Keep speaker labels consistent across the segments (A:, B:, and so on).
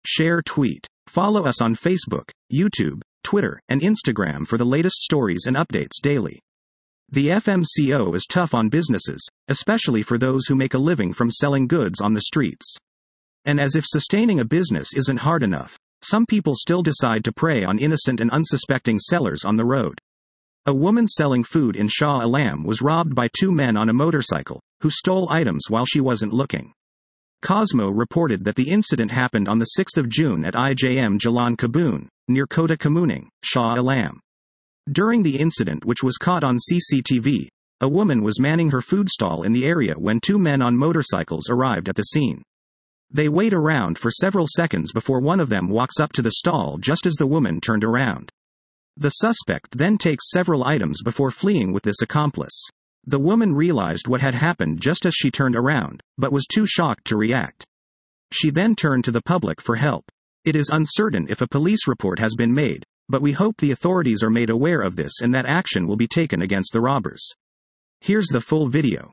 A: Share tweet. Follow us on Facebook, YouTube, Twitter, and Instagram for the latest stories and updates daily. The FMCO is tough on businesses, especially for those who make a living from selling goods on the streets. And as if sustaining a business isn't hard enough, some people still decide to prey on innocent and unsuspecting sellers on the road. A woman selling food in Shah Alam was robbed by two men on a motorcycle, who stole items while she wasn't looking. Cosmo reported that the incident happened on the 6th of June at IJM Jalan Kebun, near Kota Kemuning, Shah Alam. During the incident, which was caught on CCTV, a woman was manning her food stall in the area when two men on motorcycles arrived at the scene. They wait around for several seconds before one of them walks up to the stall just as the woman turned around. The suspect then takes several items before fleeing with this accomplice. The woman realized what had happened just as she turned around, but was too shocked to react. She then turned to the public for help. It is uncertain if a police report has been made, but we hope the authorities are made aware of this and that action will be taken against the robbers. Here's the full video.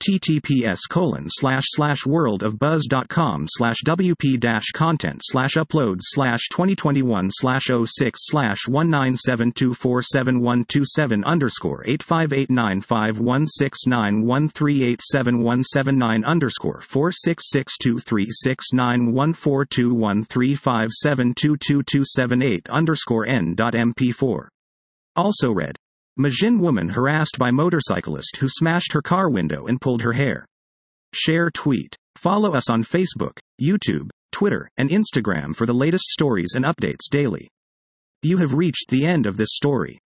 A: https://world-of-buzz.com/wp-content/uploads/2021/06/197247127_n_48589516913871726 Also read. Majin woman harassed by motorcyclist who smashed her car window and pulled her hair. Share tweet. Follow us on Facebook, YouTube, Twitter, and Instagram for the latest stories and updates daily. You have reached the end of this story.